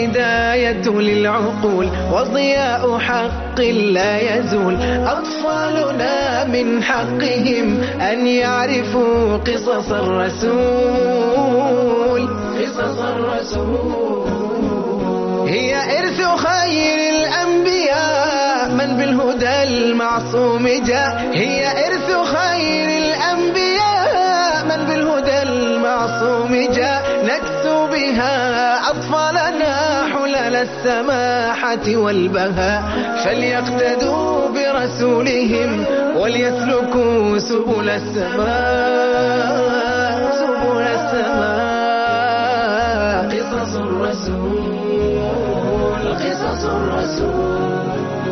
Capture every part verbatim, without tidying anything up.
هداية للعقول وضياء حق لا يزول. أطفالنا من حقهم أن يعرفوا قصص الرسول، قصص الرسول هي إرث خير الأنبياء من بالهدى المعصوم جاء. هي إرث خير الأنبياء من بالهدى المعصوم جاء. نكسو بها أطفالنا حلل السماحة والبهاء، فليقتدوا برسولهم وليسلكوا سبل السماء، سبل السماء. قصص الرسول، قصص الرسول.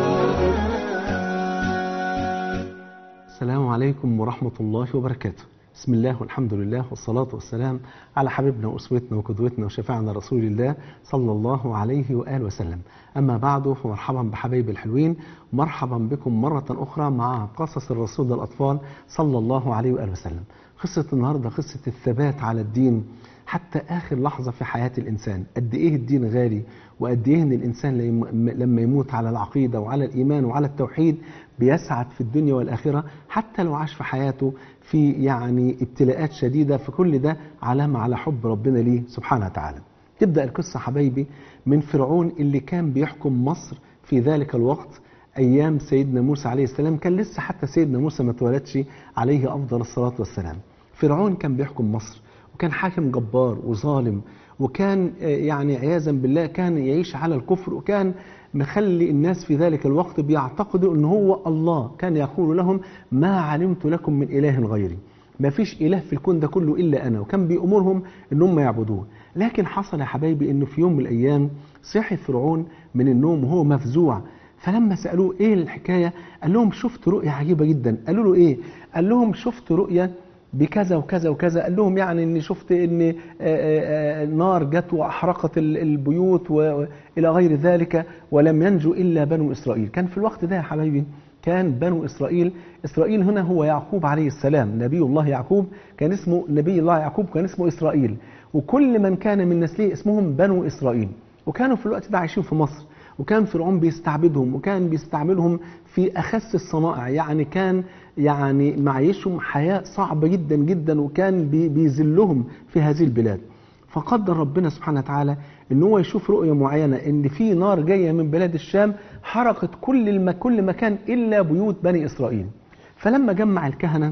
السلام عليكم ورحمة الله وبركاته. بسم الله والحمد لله والصلاة والسلام على حبيبنا وأسوتنا وقدوتنا وشفاعنا رسول الله صلى الله عليه وآله وسلم. أما بعد، فمرحبا بحبايب الحلوين، مرحبا بكم مرة أخرى مع قصص الرسول للأطفال صلى الله عليه وآله وسلم. قصة النهاردة قصة الثبات على الدين حتى آخر لحظة في حياة الإنسان. قد إيه الدين غالي، وقد إيه إن الإنسان لما يموت على العقيدة وعلى الإيمان وعلى التوحيد بيسعد في الدنيا والآخرة، حتى لو عاش في حياته في يعني ابتلاءات شديدة. فكل ده علامة على حب ربنا ليه سبحانه وتعالى. تبدأ القصة حبايبي من فرعون اللي كان بيحكم مصر في ذلك الوقت أيام سيدنا موسى عليه السلام. كان لسه حتى سيدنا موسى ما اتولدش عليه أفضل الصلاة والسلام. فرعون كان بيحكم مصر، وكان حاكم جبار وظالم، وكان يعني عياذا بالله كان يعيش على الكفر، وكان مخلي الناس في ذلك الوقت بيعتقدوا ان هو الله. كان يقول لهم ما علمت لكم من إله غيري، ما فيش إله في الكون ده كله إلا أنا، وكان بيأمرهم ان هم يعبدوه. لكن حصل يا حبايبي انه في يوم من الأيام صحي فرعون من النوم وهو مفزوع. فلما سألوه ايه الحكاية قال لهم شفت رؤية عجيبة جدا. قالوا له ايه؟ قال لهم شفت رؤية بكذا وكذا وكذا. قال لهم يعني اني شفت ان نار جت واحرقت البيوت والى غير ذلك، ولم ينجو الا بنو اسرائيل. كان في الوقت ده يا حبايبي كان بنو اسرائيل، اسرائيل هنا هو يعقوب عليه السلام، نبي الله يعقوب كان اسمه نبي الله يعقوب كان اسمه اسرائيل، وكل من كان من نسله اسمهم بنو اسرائيل. وكانوا في الوقت ده عايشين في مصر، وكان فرعون بيستعبدهم، وكان بيستعملهم في أخس الصنائع. يعني كان يعني معيشهم حياة صعبة جدا جدا، وكان بيذلهم في هذه البلاد. فقدر ربنا سبحانه وتعالى ان هو يشوف رؤية معينة ان في نار جاية من بلاد الشام حرقت كل الم... كل مكان إلا بيوت بني إسرائيل. فلما جمع الكهنة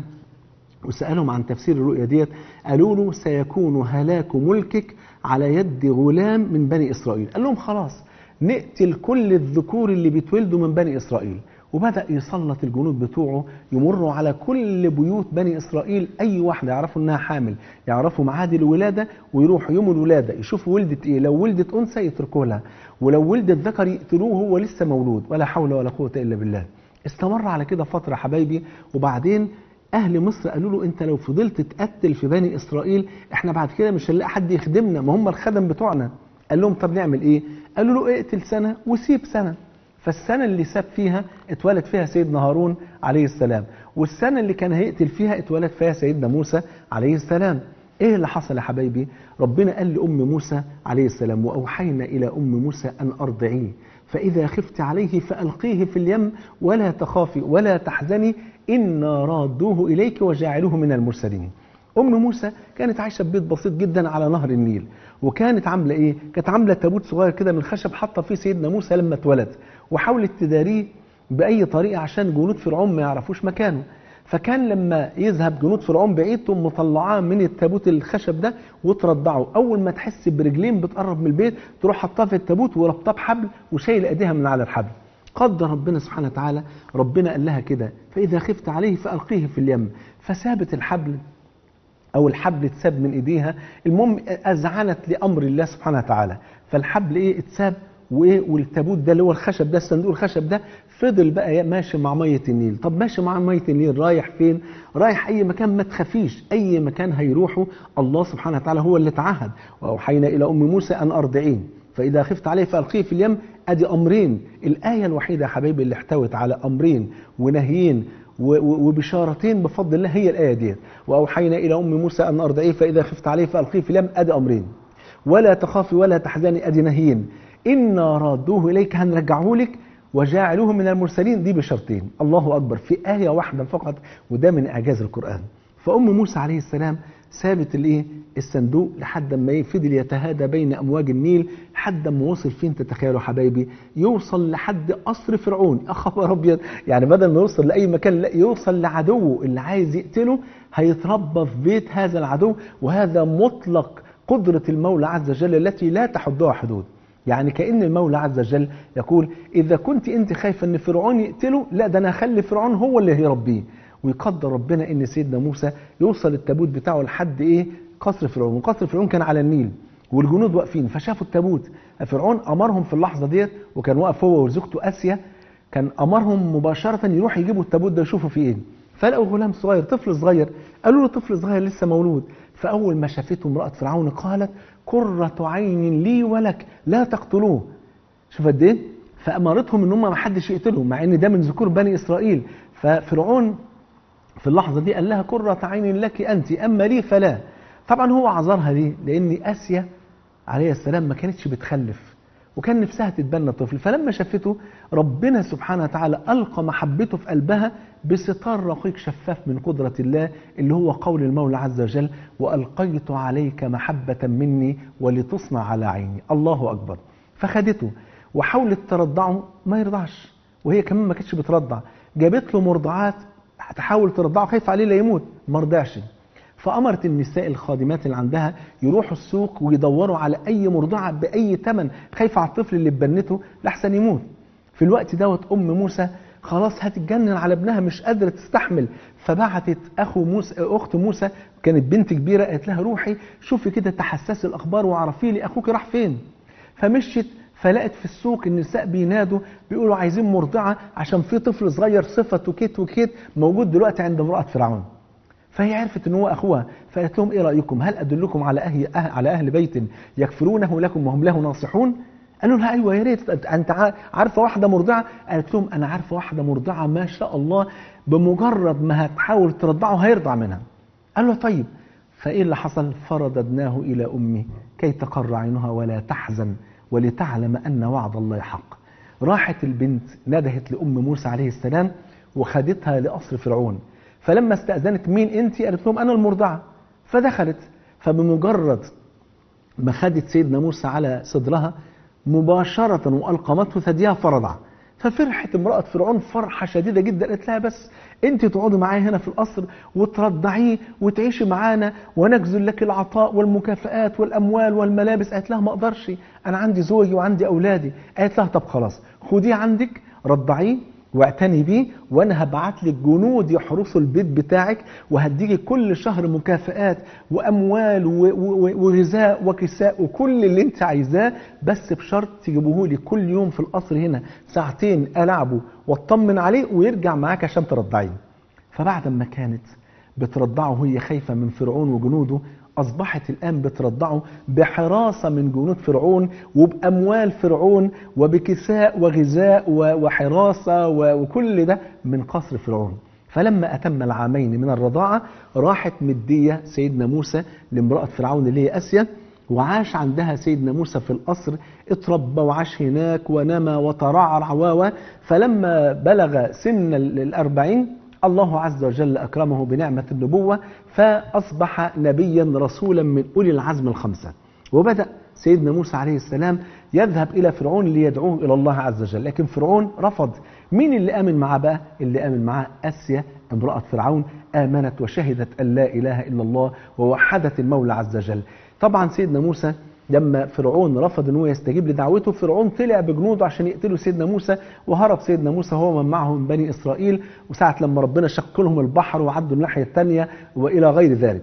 وسألهم عن تفسير الرؤية ديت قالوا له سيكون هلاك ملكك على يد غلام من بني إسرائيل. قال لهم خلاص نقتل كل الذكور اللي بيتولدوا من بني إسرائيل. وبدأ يسلط الجنود بتوعه يمروا على كل بيوت بني إسرائيل، أي واحدة يعرفوا أنها حامل يعرفوا معاد الولادة، ويروحوا يوم الولادة يشوفوا ولدت إيه. لو ولدت أنثى يتركوا لها، ولو ولدت ذكر يقتلوه وهو لسه مولود. ولا حول ولا قوة إلا بالله. استمر على كده فترة حبايبي. وبعدين أهل مصر قالوا له أنت لو فضلت تقتل في بني إسرائيل إحنا بعد كده مش هنلاقي حد يخدمنا، ما هم الخدم بتوعنا. قال لهم طب نعمل إيه؟ قالوا له اقتل سنة وسيب سنة. فالسنة اللي ساب فيها اتولد فيها سيدنا هارون عليه السلام، والسنة اللي كان هيقتل فيها اتولد فيها سيدنا موسى عليه السلام. ايه اللي حصل يا حبايبي؟ ربنا قال لأم موسى عليه السلام وأوحينا إلى أم موسى أن أرضعيه فإذا خفت عليه فألقيه في اليم ولا تخافي ولا تحزني إنا رادوه إليك وجاعلوه من المرسلين. أم موسى كانت عايشة ببيت بسيط جدا على نهر النيل، وكانت عاملة إيه؟ كانت عاملة تابوت صغير كده من خشب حاطة فيه سيدنا موسى لما اتولد، وحاولت تداريه بأي طريقة عشان جنود فرعون ما يعرفوش مكانه. فكان لما يذهب جنود فرعون بعيد تقوم مطلعاه من التابوت الخشب ده وترضعه. أول ما تحس برجلين بتقرب من البيت تروح حطاه في التابوت وربطاه بحبل وشايل ايديها من على الحبل. قدر ربنا سبحانه وتعالى، ربنا قال لها كده فإذا خفت عليه فألقيه في اليم. فسابت الحبل أو الحبل اتساب من إيديها. المهم أذعنت لأمر الله سبحانه وتعالى، فالحبل إيه اتساب، وإيه والتابوت ده اللي هو الخشب ده الصندوق الخشب ده فضل بقى ماشي مع مية النيل. طب ماشي مع مية النيل رايح فين؟ رايح أي مكان، ما تخافيش أي مكان هيروحوا الله سبحانه وتعالى هو اللي تعهد وأوحينا إلى أم موسى أن أرضعيه فإذا خفت عليه فألقيه في اليم. أدي أمرين، الآية الوحيدة يا حبايبي اللي احتوت على أمرين ونهيين وبشارتين بفضل الله هي الآية دي. وأوحينا إلى أم موسى أن أرضعيه فإذا خفت عليه فألقيه في اليم. أدي أمرين. ولا تخافي ولا تحزني. أدي نهيين. إنا رادوه إليك، هنرجعه لك وجاعلوه من المرسلين. دي بشرطين. الله أكبر، في آية واحدة فقط، وده من إعجاز القرآن. فأم موسى عليه السلام سابت الايه الصندوق لحد ما فضل يتهادى بين امواج النيل لحد ما وصل فين تتخيلوا حبايبي؟ يوصل لحد قصر فرعون. يا خبر ابيض، يعني بدل ما يوصل لاي مكان لا يوصل لعدوه اللي عايز يقتله، هيتربى في بيت هذا العدو. وهذا مطلق قدرة المولى عز وجل التي لا تحدها حدود. يعني كأن المولى عز وجل يقول إذا كنت أنت خايفة أن فرعون يقتله، لا ده أنا أخلي فرعون هو اللي هيربيه. ويقدر ربنا ان سيدنا موسى يوصل التابوت بتاعه لحد ايه قصر فرعون. وقصر فرعون كان على النيل والجنود واقفين، فشافوا التابوت. فرعون امرهم في اللحظه ديت، وكان واقف هو وزوجته اسيا، كان امرهم مباشره يروحوا يجيبوا التابوت ده يشوفوا فيه ايه. فلقوا غلام صغير، طفل صغير، قالوا له طفل صغير لسه مولود. فاول ما شافته امراه فرعون قالت قرة عين لي ولك لا تقتلوه. شوف قد ايه، فامرتهم ان هم ما حدش يقتله، مع ان ده من ذكور بني اسرائيل. ففرعون في اللحظة دي قال لها قرة عين لك أنت أما لي فلا. طبعا هو عذرها ليه؟ لأن آسيا عليه السلام ما كانتش بتخلف، وكان نفسها تتبنى طفل. فلما شافته ربنا سبحانه وتعالى ألقى محبته في قلبها بستار رقيق شفاف من قدرة الله، اللي هو قول المولى عز وجل وألقيت عليك محبة مني ولتصنع على عيني. الله أكبر. فخدته وحاولت ترضعه، ما يرضعش، وهي كمان ما كانتش بترضع. جابت له مرضعات هتحاول ترضعه، خايف عليه لا يموت، ما رضعش. فأمرت النساء الخادمات اللي عندها يروحوا السوق ويدوروا على أي مرضعة بأي ثمن، خايفة على الطفل اللي ببنته لحسن يموت. في الوقت دوت أم موسى خلاص هتتجنن على ابنها، مش قادرة تستحمل. فبعتت أخو موسى، أخت موسى كانت بنت كبيرة، قالت لها روحي شوفي كده تحسسي الأخبار وعرفي لي أخوك راح فين. فمشيت فلقت في السوق النساء بينادوا بيقولوا عايزين مرضعة عشان في طفل صغير صفته كيت وكيت موجود دلوقتي عند امرأة فرعون. فهي عرفت ان هو اخوها، فقالت لهم ايه رأيكم، هل ادلكم على اهل أهل على اهل بيت يكفلونه لكم وهم له ناصحون؟ قالوا لها ايوه يا ريت، انت عارفه واحده مرضعه؟ قالت لهم انا عارفه واحده مرضعه ما شاء الله بمجرد ما هتحاول ترضعه هيرضع منها. قالوا طيب. فايه اللي حصل؟ فرددناه الى امه كي تقر عينها ولا تحزن ولتعلم أن وعد الله حق. راحت البنت ندهت لأم موسى عليه السلام وخدتها لقصر فرعون. فلما استأذنت مين أنت؟ قالت لهم أنا المرضعة. فدخلت، فبمجرد ما خدت سيدنا موسى على صدرها مباشرة وألقمته ثديها فرضع. ففرحت امرأة فرعون فرحة شديدة جدا، قالت لها بس انت تقعدي معايا هنا في القصر وترضعيه وتعيشي معانا ونجزل لك العطاء والمكافآت والأموال والملابس. قالت لها ما اقدرش، انا عندي زوجي وعندي اولادي. قالت لها طب خلاص خديه عندك رضعيه واعتني بيه، وانا هبعت لك جنود يحرسوا البيت بتاعك وهديكي كل شهر مكافآت واموال وغذاء وكساء وكل اللي انت عايزاه، بس بشرط تجيبوه لي كل يوم في القصر هنا ساعتين العبه واطمن عليه ويرجع معاك عشان ترضعيه. فبعد ما كانت بترضعه وهي خايفه من فرعون وجنوده، أصبحت الآن بترضعه بحراسة من جنود فرعون وبأموال فرعون وبكساء وغذاء وحراسة وكل ده من قصر فرعون. فلما أتم العامين من الرضاعة راحت مدية سيدنا موسى لامرأة فرعون اللي هي آسيا، وعاش عندها سيدنا موسى في القصر، اتربى وعاش هناك ونمى وترعرع و فلما بلغ سن الأربعين الله عز وجل أكرمه بنعمة النبوة، فأصبح نبيا رسولا من أولي العزم الخمسة. وبدأ سيدنا موسى عليه السلام يذهب إلى فرعون ليدعوه إلى الله عز وجل، لكن فرعون رفض. مين اللي آمن معاه بقى؟ اللي آمن معاه آسيا امرأة فرعون، آمنت وشهدت أن لا إله إلا الله ووحدت المولى عز وجل. طبعا سيدنا موسى لما فرعون رفض أنه يستجيب لدعوته، فرعون طلع بجنوده عشان يقتلوا سيدنا موسى، وهرب سيدنا موسى هو من معه من بني إسرائيل، وساعة لما ربنا شق لهم البحر وعدوا الناحية الثانية وإلى غير ذلك.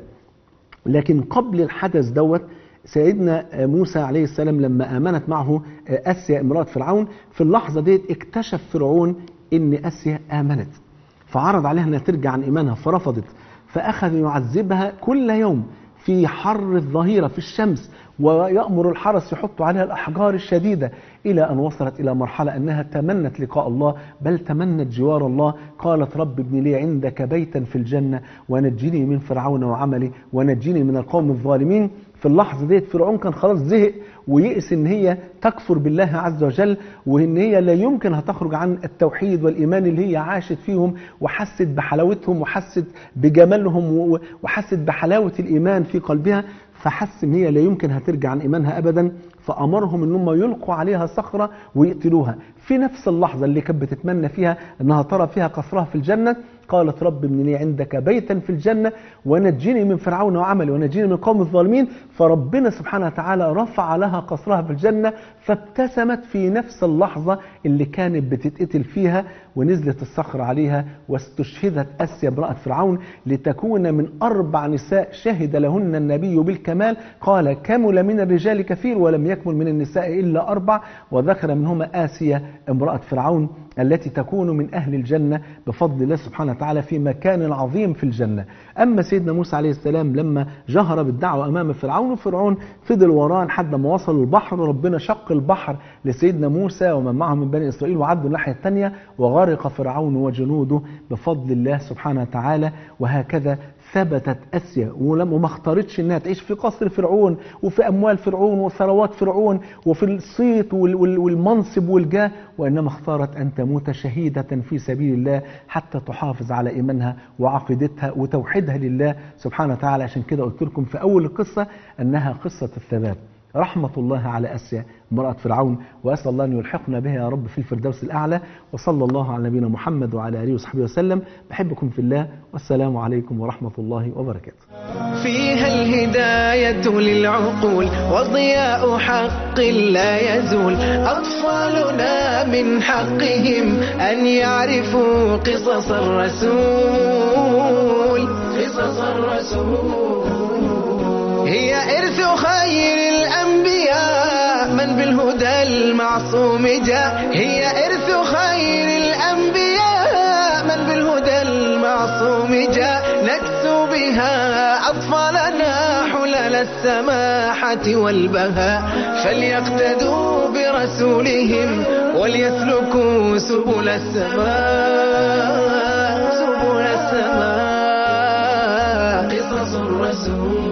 لكن قبل الحدث دوت سيدنا موسى عليه السلام لما آمنت معه آسيا امرأة فرعون، في اللحظة ديت اكتشف فرعون إن آسيا آمنت، فعرض عليها أنها ترجع عن إيمانها فرفضت، فأخذ يعذبها كل يوم في حر الظهيرة في الشمس، ويأمر الحرس يحط عليها الأحجار الشديدة، إلى أن وصلت إلى مرحلة أنها تمنت لقاء الله، بل تمنت جوار الله. قالت رب ابن لي عندك بيتا في الجنة ونجني من فرعون وعملي ونجني من القوم الظالمين. في اللحظة ديت فرعون كان خلاص زهق ويئس ان هي تكفر بالله عز وجل، وان هي لا يمكن هتخرج عن التوحيد والايمان اللي هي عاشت فيهم، وحست بحلاوتهم وحست بجمالهم وحست بحلاوة الايمان في قلبها، فحس ان هي لا يمكن هترجع عن ايمانها ابدا، فامرهم ان هم يلقوا عليها صخرة ويقتلوها. في نفس اللحظة اللي كانت بتتمنى فيها انها ترى فيها قصرها في الجنة، قالت رب ابن لي عندك بيتا في الجنة ونجني من فرعون وعمله ونجني من قوم الظالمين. فربنا سبحانه وتعالى رفع لها قصرها في الجنة، فابتسمت في نفس اللحظة اللي كانت بتتقتل فيها، ونزلت الصخرة عليها واستشهدت آسيا امرأة فرعون لتكون من أربع نساء شهد لهن النبي بالكمال، قال كمل من الرجال كثير ولم يكمل من النساء إلا أربع، وذكر منهما آسيا امرأة فرعون التي تكون من أهل الجنة بفضل الله سبحانه وتعالى في مكان عظيم في الجنة. أما سيدنا موسى عليه السلام لما جهر بالدعوة أمام فرعون، وفرعون فضل وراه لحد ما وصل البحر، ربنا شق البحر لسيدنا موسى ومن معه من بني إسرائيل وعدوا الناحية الثانية، وغرق فرعون وجنوده بفضل الله سبحانه وتعالى. وهكذا ثبتت آسيا وما اختارتش انها تعيش في قصر فرعون وفي اموال فرعون وثروات فرعون وفي الصيت والمنصب والجاه، وانما اختارت ان تموت شهيدة في سبيل الله حتى تحافظ على ايمانها وعقيدتها وتوحيدها لله سبحانه وتعالى. عشان كده قلت لكم في اول القصة انها قصة الثبات. رحمة الله على آسيا امرأة فرعون، وأسأل الله أن يلحقنا بها يا رب في الفردوس الأعلى. وصلى الله على نبينا محمد وعلى آله وصحبه وسلم. بحبكم في الله، والسلام عليكم ورحمة الله وبركاته. فيها الهداية للعقول وضياء حق لا يزول، أطفالنا من حقهم أن يعرفوا قصص الرسول. قصص الرسول هي إرث خير الأنبياء من بالهدى المعصوم جاء، هي إرث خير الأنبياء من بالهدى المعصوم جاء، نكسو بها أطفالنا حلل السماحة والبهاء، فليقتدوا برسولهم وليسلكوا سبل السماء. سبل السماء قصص الرسول.